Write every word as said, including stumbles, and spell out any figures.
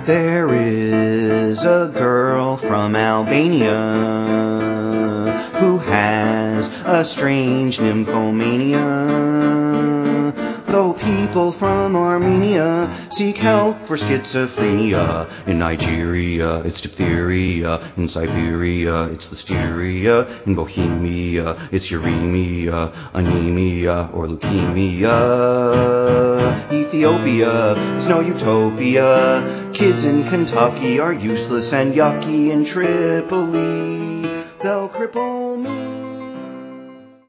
There is a girl from Albania who has a strange nymphomania. Though people from Armenia seek help for schizophrenia. In Nigeria, it's diphtheria. In Siberia, it's listeria. In Bohemia, it's uremia, anemia, or leukemia. Ethiopia is no utopia. Kids in Kentucky are useless and yucky. In Tripoli, they'll cripple me.